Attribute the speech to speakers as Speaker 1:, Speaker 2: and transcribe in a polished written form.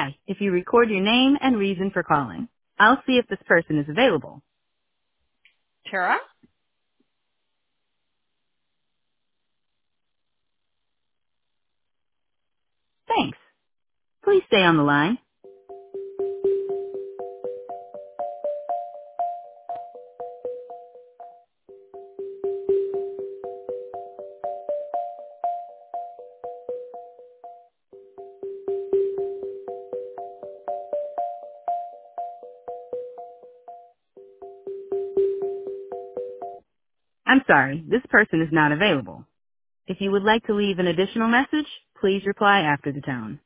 Speaker 1: Hi, if you record your name and reason for calling, I'll see if this person is available.
Speaker 2: Tara?
Speaker 1: Thanks. Please stay on the line. I'm sorry, this person is not available. If you would like to leave an additional message, please reply after the tone.